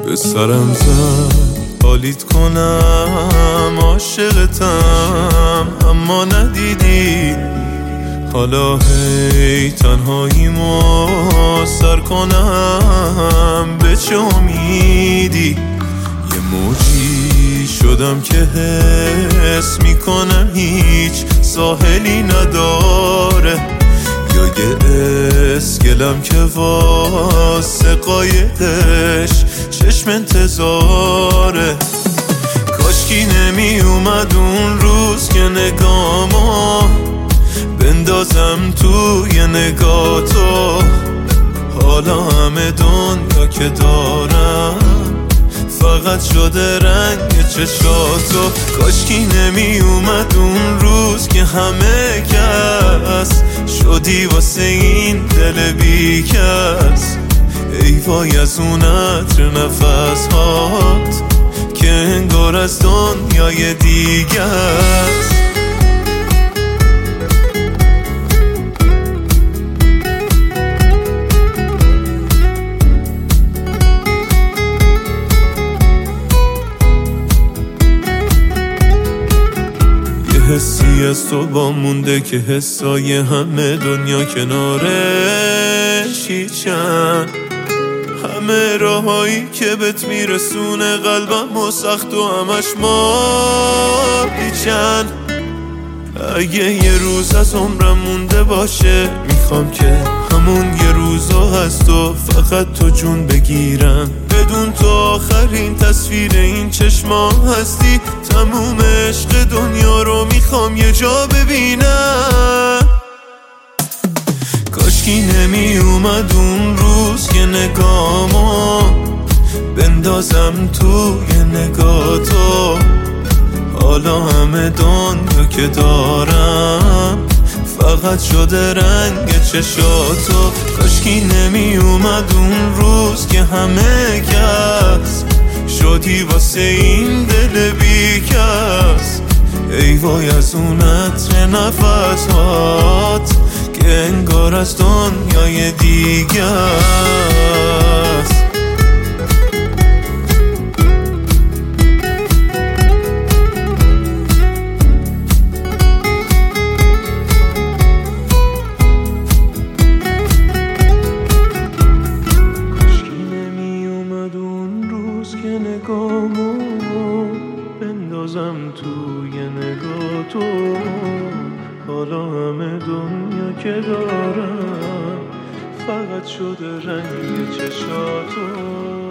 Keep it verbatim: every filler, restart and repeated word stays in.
به سرم زد حالیت کنم عاشقتم اما ندیدی. حالا هی تنهاییمو سر کنم به چه امیدی. یه موجی شدم که حس میکنم هیچ ساحلی نداره، یا یه اسکلم که واسه قایقش چشم انتظاره. کاشکی نمی اومد اون روز که نگامو بندازم توی نگاه تو. حالا همه دنیا که دارم فقط شده رنگ چشاتو. کاشکی نمی اومد اون روز که همه کس شدی واسه این دل بی کس. ای وای از اون عطر نفس هات که انگار از دنیای دیگه است. حسی از تو با مونده که حسای همه دنیا کنارش هیچن. همه راهایی که بهت میرسونه قلبم و سخت و همش ما بیچن. اگه یه روز از عمرم مونده باشه میخوام که همون یه روزا هست و فقط تو جون بگیرم. بدون تو آخرین تصویر این چشما هستی. تموم عشق دنیا رو میخوام یه جا ببینم. کاشکی نمی اومد اون روز که نگامو بندازم توی نگاه تو. حالا همه دنیا که دارم فقط شده رنگ چشاتو. کاشکی نمی اومد اون روز که همه کس شدی واسه این دل بی کس. ای وای از اون عطر نفسات که انگار از دنیای دیگه است. نگامو بندازم توی نگاه تو. حالا همه دنیا که دارم فقط شده رنگ چشاتو.